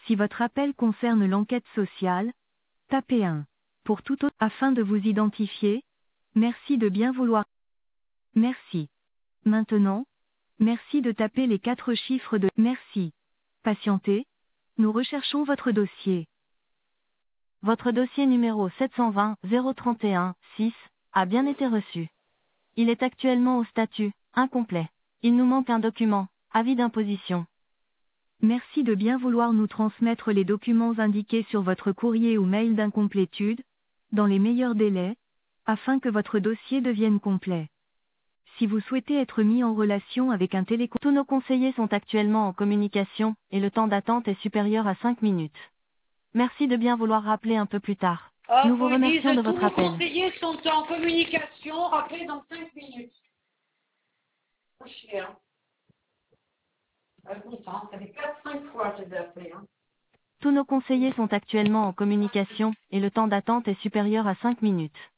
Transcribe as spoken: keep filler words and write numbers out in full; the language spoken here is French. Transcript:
Si votre appel concerne l'enquête sociale, tapez un. Pour tout autre, afin de vous identifier, merci de bien vouloir. Merci. Maintenant, merci de taper les quatre chiffres de merci. Patientez, nous recherchons votre dossier. Votre dossier numéro sept cent vingt zéro trente et un six a bien été reçu. Il est actuellement au statut incomplet. Il nous manque un document, avis d'imposition. Merci de bien vouloir nous transmettre les documents indiqués sur votre courrier ou mail d'incomplétude, dans les meilleurs délais, afin que votre dossier devienne complet. Si vous souhaitez être mis en relation avec un télécom, tous nos conseillers sont actuellement en communication, et le temps d'attente est supérieur à cinq minutes. Merci de bien vouloir rappeler un peu plus tard. Ah, Nous vous faut ils remercions de disent tous votre vos appel. conseillers sont en communication, rappelez dans cinq minutes. Faut chier, hein. Elle est contente, ça fait quatre cinq fois que je les ai appelés, hein. Tous nos conseillers sont actuellement en communication, et le temps d'attente est supérieur à cinq minutes.